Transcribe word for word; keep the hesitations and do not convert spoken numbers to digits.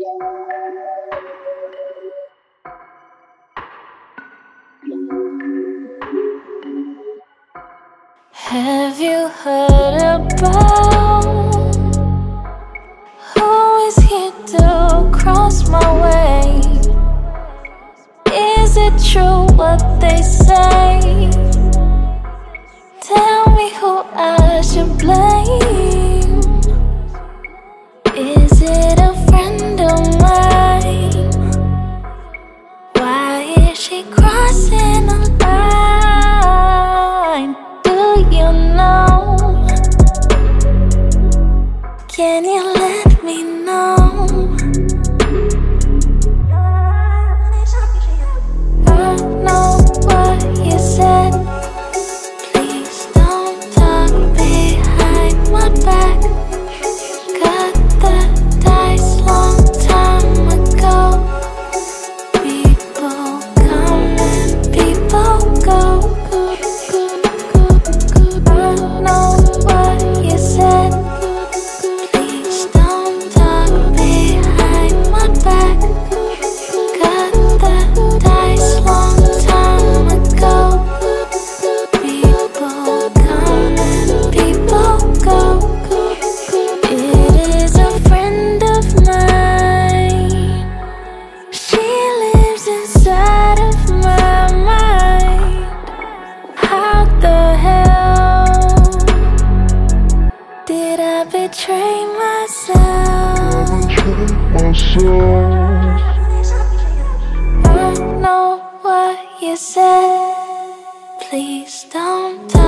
Have you heard about who is here to cross my way? Is it true what they say? Tell me who I should blame. Is it a friend of mine? Why is she crossing a line? Do you know? Can you let me know? I know what you said. Please don't talk behind my back. Cut the dice long time ago. People come and people go. I know what you said. Please don't talk behind my back. Cut the dice long time ago. People come and people go. It is a friend of mine. She lives inside of my mind. How the hell did I betray myself? I know what you said. Please don't